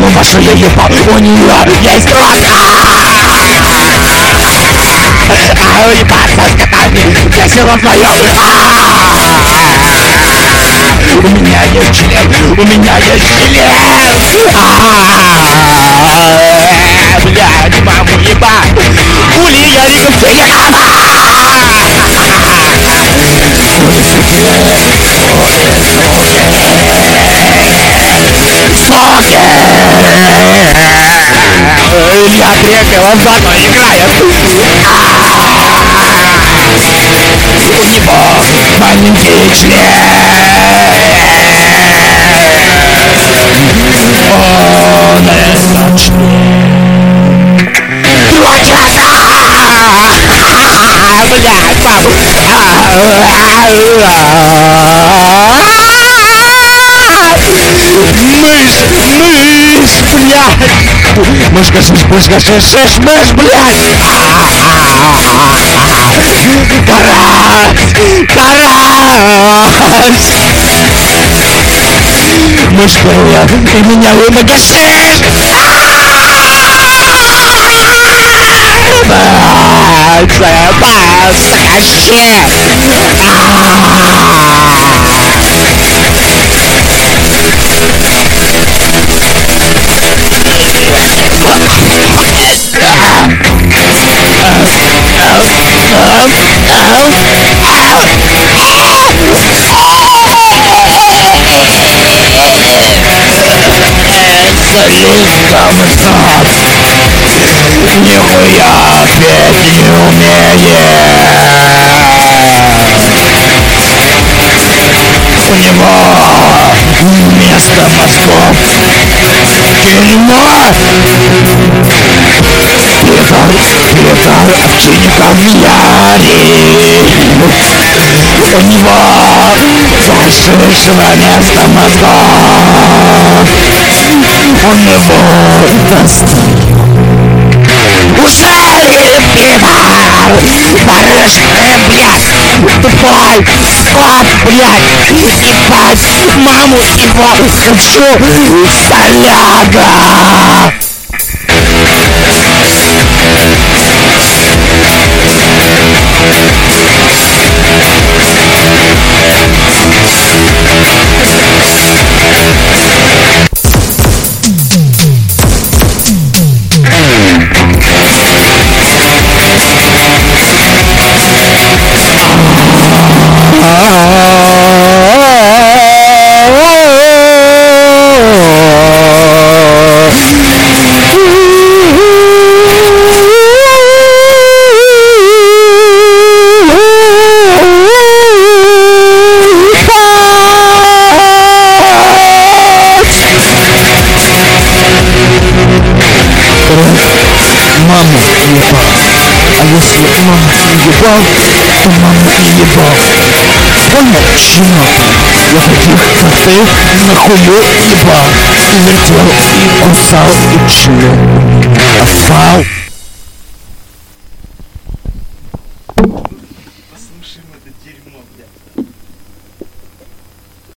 Машу я ебал, у нее есть рот. Ебаться с котами, я сила вдвоем. У меня есть член, у меня есть член. Блядь, маму ебать. Хули я риком Илья Крепкий, он заодно играет. У него маленький член. Он этот член. Два часа! Блядь, папа! Мышь, блядь! Мышка, шиш, мышь, блядь! Карась! Мышка, ты меня вымогашишь! Заебал, скачи! Слишком знать, нихуя петь не умеет. У него вместо мозгов дерьмо. Перекал овчинником Яри. У него зашишего вместо мозгов. У него уже пидор, барышный, блядь, тупой, скот, блядь, ебать, маму его хочу, соляга. Маму ебал. А если маму не ебал, то маму не ебал. Понял, щенок? Я таких, как ты, нахую ебал. И вертел, и кусал, и член. Офал. Послушаем это дерьмо, блядь.